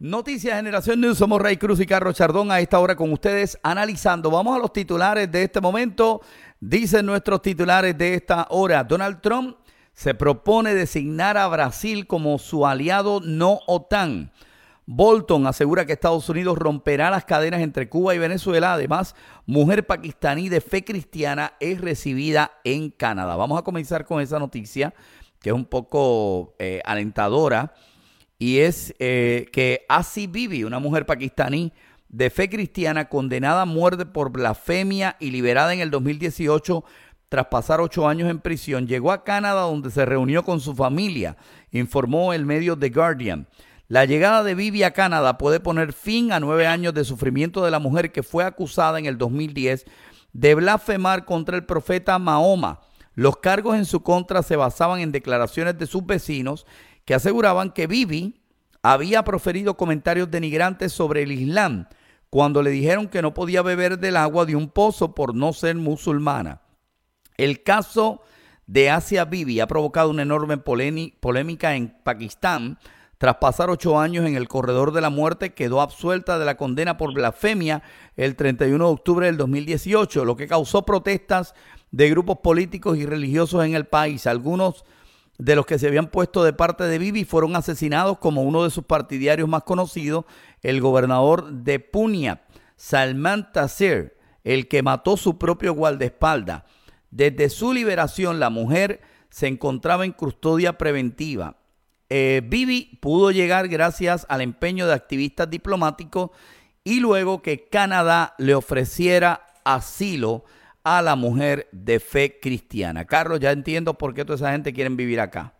Noticias Generación News, somos Ray Cruz y Carlos Chardón a esta hora con ustedes analizando. Vamos a los titulares de este momento. Dicen nuestros titulares de esta hora: Donald Trump se propone designar a Brasil como su aliado no OTAN. Bolton asegura que Estados Unidos romperá las cadenas entre Cuba y Venezuela. Además, mujer pakistaní de fe cristiana es recibida en Canadá. Vamos a comenzar con esa noticia que es un poco alentadora. Y es que Asi Bibi, una mujer pakistaní de fe cristiana condenada a muerte por blasfemia y liberada en el 2018 tras pasar 8 años en prisión, llegó a Canadá donde se reunió con su familia, informó el medio The Guardian. La llegada de Bibi a Canadá puede poner fin a 9 años de sufrimiento de la mujer que fue acusada en el 2010 de blasfemar contra el profeta Mahoma. Los cargos en su contra se basaban en declaraciones de sus vecinos que aseguraban que Bibi había proferido comentarios denigrantes sobre el Islam cuando le dijeron que no podía beber del agua de un pozo por no ser musulmana. El caso de Asia Bibi ha provocado una enorme polémica en Pakistán. Tras pasar 8 años en el corredor de la muerte, quedó absuelta de la condena por blasfemia el 31 de octubre del 2018, lo que causó protestas de grupos políticos y religiosos en el país. Algunos de los que se habían puesto de parte de Bibi fueron asesinados, como uno de sus partidarios más conocidos, el gobernador de Punjab, Salman Taseer, el que mató su propio guardaespaldas. Desde su liberación, la mujer se encontraba en custodia preventiva. Bibi pudo llegar gracias al empeño de activistas diplomáticos y luego que Canadá le ofreciera asilo a la mujer de fe cristiana. Carlos, ya entiendo por qué toda esa gente quiere vivir acá.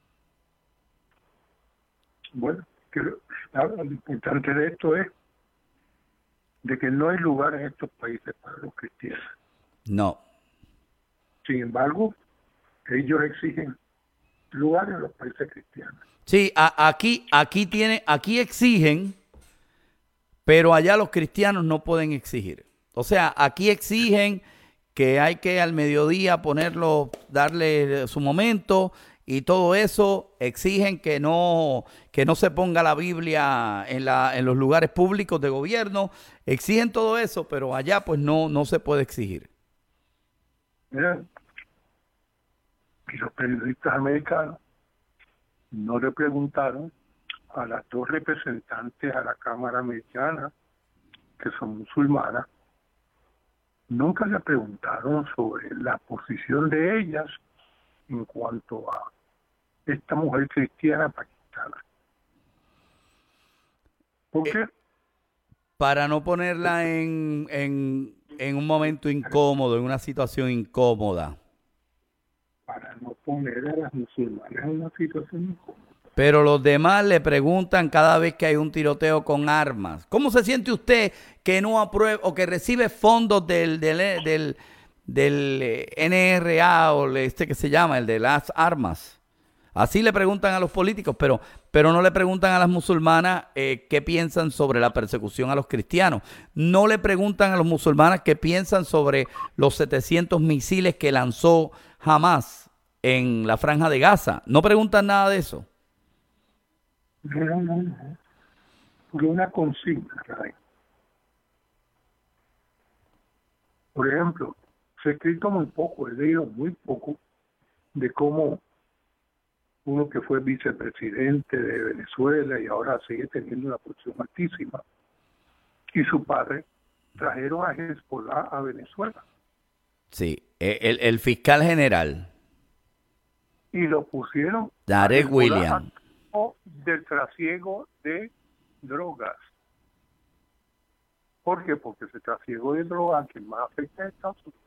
Bueno, lo importante de esto es de que no hay lugar en estos países para los cristianos. No. Sin embargo, ellos exigen lugar en los países cristianos. Sí, aquí exigen, pero allá los cristianos no pueden exigir. O sea, aquí exigen que hay que al mediodía ponerlo, darle su momento y todo eso. Exigen que no se ponga la Biblia en los lugares públicos de gobierno. Exigen todo eso, pero allá pues no se puede exigir. Mira, y los periodistas americanos no le preguntaron a las 2 representantes a la Cámara Americana que son musulmanas, nunca le preguntaron sobre la posición de ellas en cuanto a esta mujer cristiana pakistana. ¿Por qué? Para no ponerla en un momento incómodo, en una situación incómoda. Para no poner a las musulmanas en una situación incómoda. Pero los demás le preguntan cada vez que hay un tiroteo con armas: ¿cómo se siente usted que no aprueba o que recibe fondos del NRA o que se llama, el de las armas? Así le preguntan a los políticos, pero no le preguntan a las musulmanas qué piensan sobre la persecución a los cristianos. No le preguntan a los musulmanes qué piensan sobre los 700 misiles que lanzó Hamas en la Franja de Gaza. No preguntan nada de eso. No. Porque una consigna, ¿verdad? Por ejemplo, se ha escrito muy poco, he leído muy poco de cómo uno que fue vicepresidente de Venezuela y ahora sigue teniendo una posición altísima, y su padre trajeron a Hezbollah a Venezuela. Sí, el fiscal general. Y lo pusieron Darek Williams del trasiego de drogas. ¿Por qué? Porque ese trasiego de drogas que más afecta a Estados Unidos.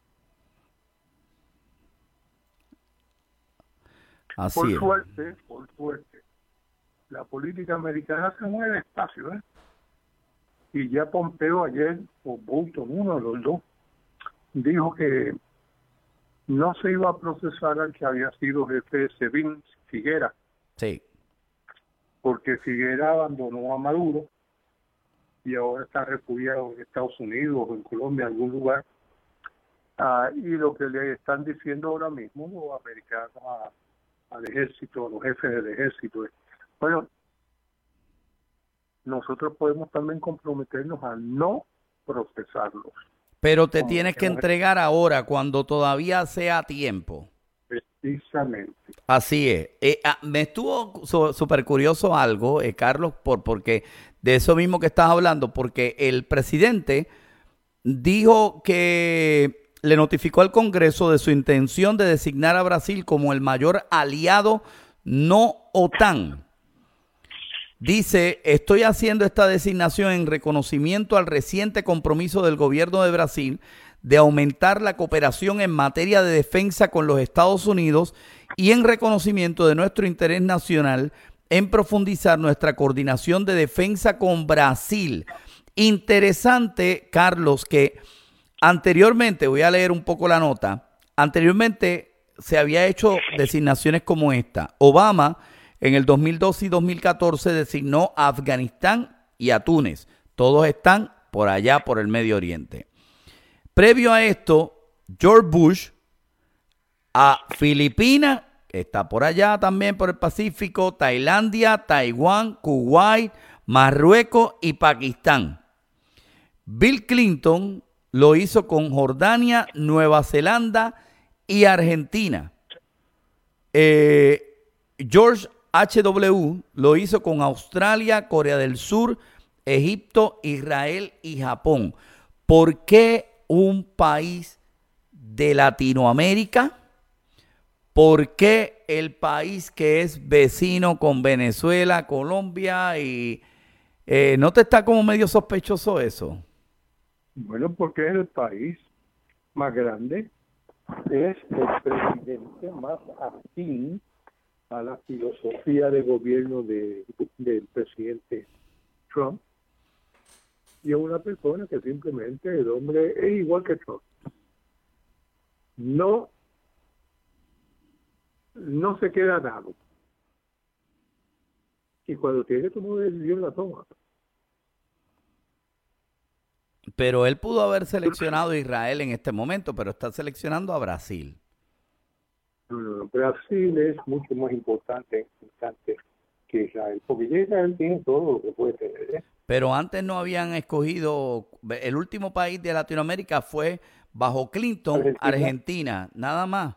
Así por suerte, la política americana se mueve despacio, ¿eh? Y ya Pompeo ayer, o Bolton, uno de los dos, dijo que no se iba a procesar al que había sido jefe de SEBIN, Figuera. Sí. Porque Figuera abandonó a Maduro y ahora está refugiado en Estados Unidos o en Colombia, en algún lugar. Y lo que le están diciendo ahora mismo los americanos al ejército, a los jefes del ejército, bueno, nosotros podemos también comprometernos a no procesarlos. Pero te tienes que entregar ahora, cuando todavía sea tiempo. Precisamente. Así es. Me estuvo súper curioso algo, Carlos, porque de eso mismo que estás hablando, porque el presidente dijo que le notificó al Congreso de su intención de designar a Brasil como el mayor aliado no OTAN. Dice, estoy haciendo esta designación en reconocimiento al reciente compromiso del gobierno de Brasil de aumentar la cooperación en materia de defensa con los Estados Unidos y en reconocimiento de nuestro interés nacional en profundizar nuestra coordinación de defensa con Brasil. Interesante, Carlos, que anteriormente, voy a leer un poco la nota, anteriormente se había hecho designaciones como esta. Obama en el 2012 y 2014 designó a Afganistán y a Túnez. Todos están por allá, por el Medio Oriente. Previo a esto, George Bush a Filipinas, que está por allá también por el Pacífico, Tailandia, Taiwán, Kuwait, Marruecos y Pakistán. Bill Clinton lo hizo con Jordania, Nueva Zelanda y Argentina. George H.W. lo hizo con Australia, Corea del Sur, Egipto, Israel y Japón. ¿Por qué un país de Latinoamérica? ¿Por qué el país que es vecino con Venezuela, Colombia y no te está como medio sospechoso eso? Bueno, porque es el país más grande, es el presidente más afín a la filosofía de gobierno del presidente Trump, y es una persona que simplemente el hombre es igual que Trump. No se queda dado. Y cuando tiene que tomar una decisión, la toma. Pero él pudo haber seleccionado a Israel en este momento, pero está seleccionando a Brasil. No, Brasil es mucho más importante que Israel, porque ya Israel tiene todo lo que puede tener, ¿eh? Pero antes no habían escogido, el último país de Latinoamérica fue bajo Clinton, Argentina, nada más.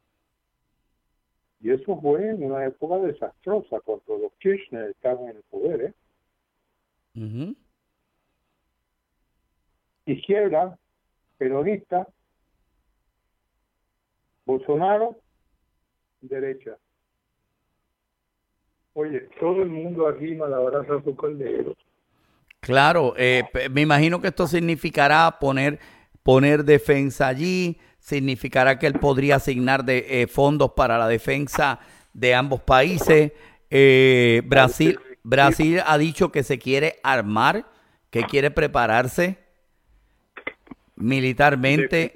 Y eso fue en una época desastrosa, cuando los Kirchner estaban en el poder, ¿eh? Uh-huh. Izquierda, peronista, Bolsonaro, derecha. Oye, todo el mundo aquí malabraza a su caldero. Claro, me imagino que esto significará poner defensa allí, significará que él podría asignar fondos para la defensa de ambos países. Brasil ha dicho que se quiere armar, que quiere prepararse militarmente.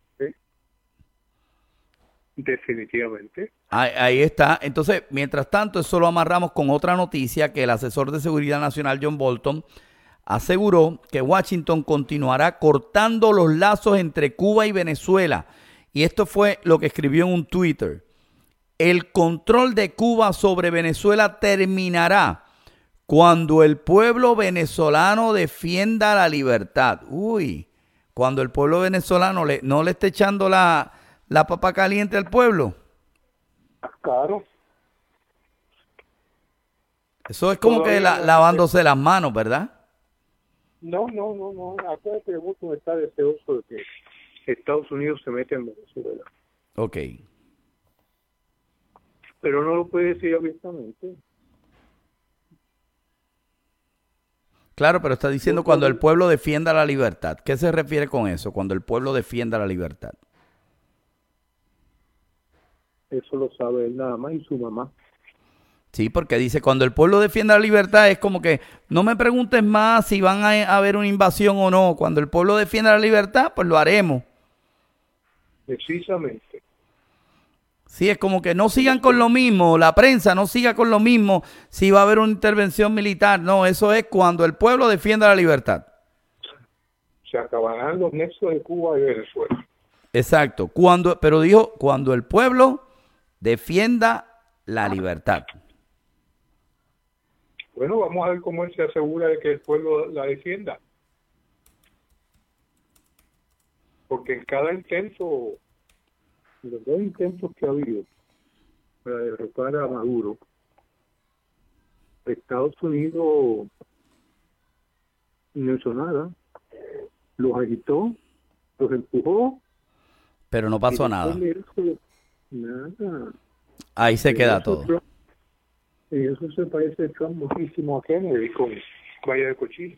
Definitivamente. Ahí está. Entonces, mientras tanto, eso lo amarramos con otra noticia que el asesor de seguridad nacional John Bolton aseguró que Washington continuará cortando los lazos entre Cuba y Venezuela. Y esto fue lo que escribió en un Twitter. El control de Cuba sobre Venezuela terminará cuando el pueblo venezolano defienda la libertad. Uy, cuando el pueblo venezolano no le esté echando la papa caliente al pueblo. Claro. Eso es como que lavándose las manos, ¿verdad? No. Acuérdate que Bolton está deseoso de que Estados Unidos se meta en Venezuela. Ok. Pero no lo puede decir abiertamente. Claro, pero está diciendo cuando el pueblo defienda la libertad. ¿Qué se refiere con eso? Cuando el pueblo defienda la libertad. Eso lo sabe él nada más y su mamá. Sí, porque dice, cuando el pueblo defienda la libertad es como que no me preguntes más si van a haber una invasión o no. Cuando el pueblo defienda la libertad, pues lo haremos. Precisamente. Sí, es como que no sigan con lo mismo, la prensa no siga con lo mismo si va a haber una intervención militar. No, eso es cuando el pueblo defienda la libertad. Se acabarán los nexos de Cuba y Venezuela. Exacto, pero dijo, cuando el pueblo defienda la libertad. Bueno, vamos a ver cómo él se asegura de que el pueblo la defienda. Porque en cada intento, los dos intentos que ha habido para derrotar a Maduro, Estados Unidos no hizo nada, los agitó, los empujó. Pero no pasó nada. Nada. Ahí se queda todo. Trump, y eso se parece Trump muchísimo a Kennedy con Valle de Cochino.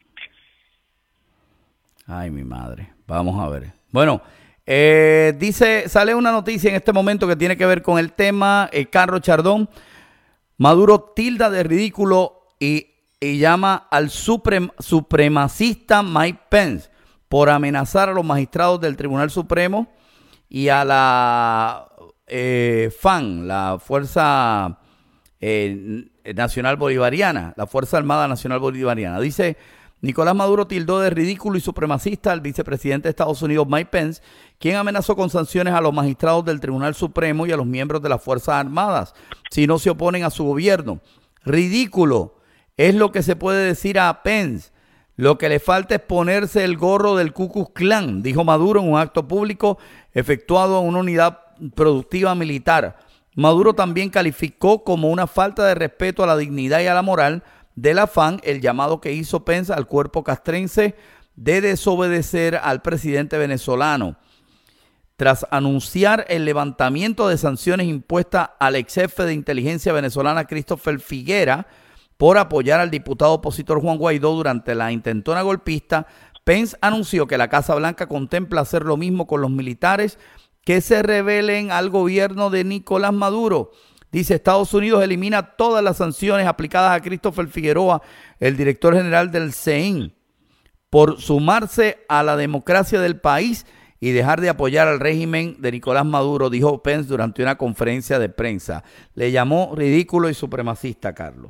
Ay, mi madre. Vamos a ver. Bueno, sale una noticia en este momento que tiene que ver con el tema. Carlos Chardón, Maduro tilda de ridículo y llama al supremacista Mike Pence por amenazar a los magistrados del Tribunal Supremo y a la FAN, la Fuerza Nacional Bolivariana, la Fuerza Armada Nacional Bolivariana. Dice: Nicolás Maduro tildó de ridículo y supremacista al vicepresidente de Estados Unidos, Mike Pence, quien amenazó con sanciones a los magistrados del Tribunal Supremo y a los miembros de las Fuerzas Armadas si no se oponen a su gobierno. Ridículo es lo que se puede decir a Pence. Lo que le falta es ponerse el gorro del Ku Klux Klan, dijo Maduro en un acto público efectuado en una unidad productiva militar. Maduro también calificó como una falta de respeto a la dignidad y a la moral de la FAN el llamado que hizo Pence al cuerpo castrense de desobedecer al presidente venezolano. Tras anunciar el levantamiento de sanciones impuestas al ex jefe de inteligencia venezolana Christopher Figuera por apoyar al diputado opositor Juan Guaidó durante la intentona golpista, Pence anunció que la Casa Blanca contempla hacer lo mismo con los militares que se rebelen al gobierno de Nicolás Maduro. Dice: Estados Unidos elimina todas las sanciones aplicadas a Christopher Figueroa, el director general del CEIN, por sumarse a la democracia del país y dejar de apoyar al régimen de Nicolás Maduro, dijo Pence durante una conferencia de prensa. Le llamó ridículo y supremacista, Carlos.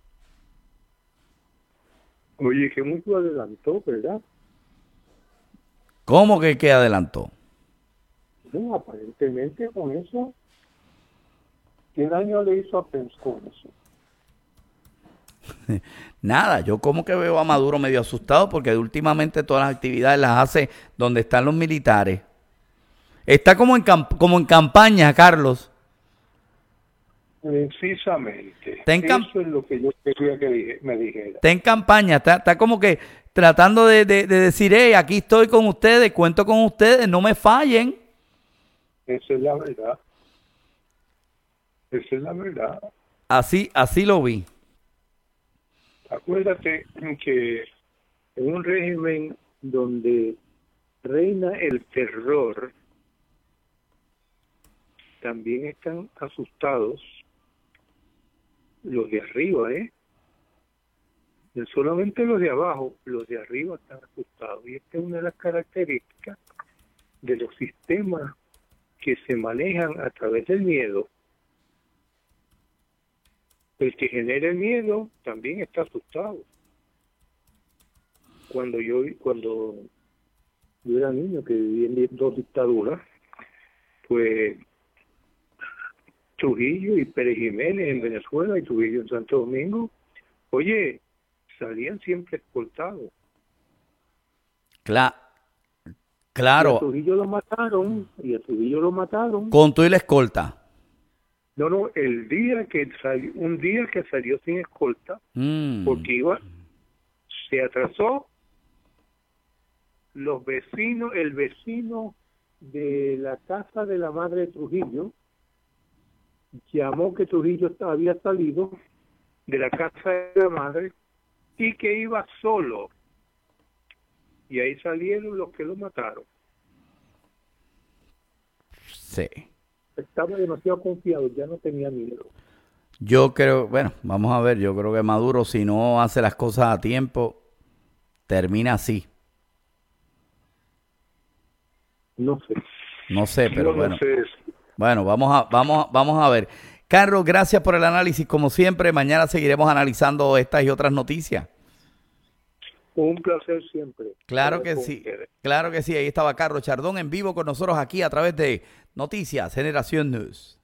Oye, que mucho adelantó, ¿verdad? ¿Cómo que adelantó? No, aparentemente con eso, ¿qué daño le hizo a Pence con eso? Nada, yo como que veo a Maduro medio asustado porque últimamente todas las actividades las hace donde están los militares. Está como en campaña, Carlos. Precisamente. Eso es lo que yo quería que me dijera. Está en campaña, está como que tratando de decir: hey, aquí estoy con ustedes, cuento con ustedes, no me fallen. Esa es la verdad. Esa es la verdad. Así lo vi. Acuérdate que en un régimen donde reina el terror, también están asustados los de arriba, No solamente los de abajo, los de arriba están asustados. Y esta es una de las características de los sistemas que se manejan a través del miedo. El que genera el miedo también está asustado. Cuando yo era niño, que viví en dos dictaduras, pues Trujillo y Pérez Jiménez en Venezuela y Trujillo en Santo Domingo, oye, salían siempre escoltados. Claro. Y a Trujillo lo mataron. Con tú y la escolta. No, un día que salió sin escolta, porque se atrasó, el vecino de la casa de la madre de Trujillo, llamó que Trujillo había salido de la casa de la madre y que iba solo. Y ahí salieron los que lo mataron. Sí. Estaba demasiado confiado, ya no tenía miedo. Yo creo, vamos a ver, yo creo que Maduro, si no hace las cosas a tiempo, termina así. No sé, pero bueno. Bueno, vamos a ver. Carlos, gracias por el análisis, como siempre. Mañana seguiremos analizando estas y otras noticias. Un placer siempre. Claro que sí. Ahí estaba Carlos Chardón en vivo con nosotros aquí a través de Noticias Generación News.